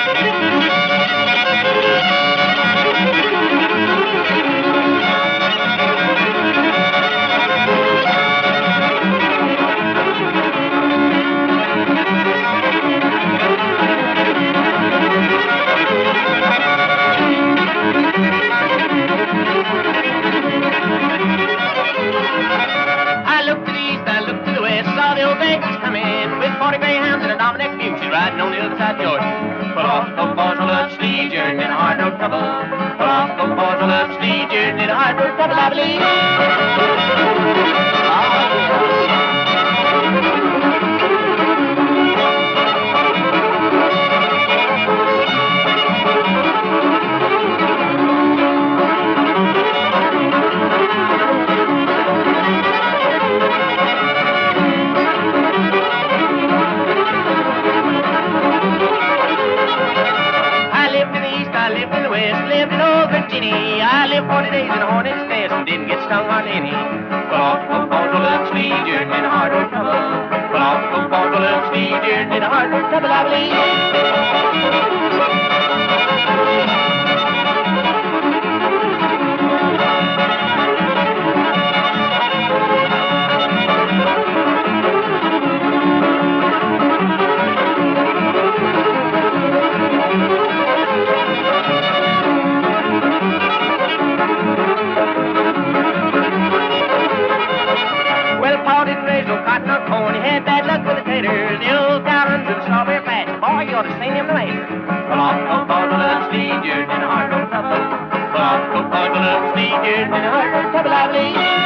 I looked to the east, I looked to the west, saw the old Vegas come in with 40 greyhounds and a Dominic Busey riding on the other side of Jordan. Pull off the boys, I love sleeve, you're in a hard road trouble. Pull off the boys, I love sleeve, you're in a hard road trouble, I believe. I lived in the west, lived in old Virginia. I lived 40 days in a hornet's nest and didn't get stung on any. Pull off the bones, a little sleeve, you're in a hard road trouble. Pull off the bones, a little sleeve, you're in a hard road trouble, I believe. Cotton or corn, he had bad luck with the taters. The old cow runs in the strawberry patch. Boy, you ought to seen him later. Pull off the bones, a little sleeve, you're in a hard road trouble. Pull off the bones, a little sleeve, you're in a hard road trouble, I believe.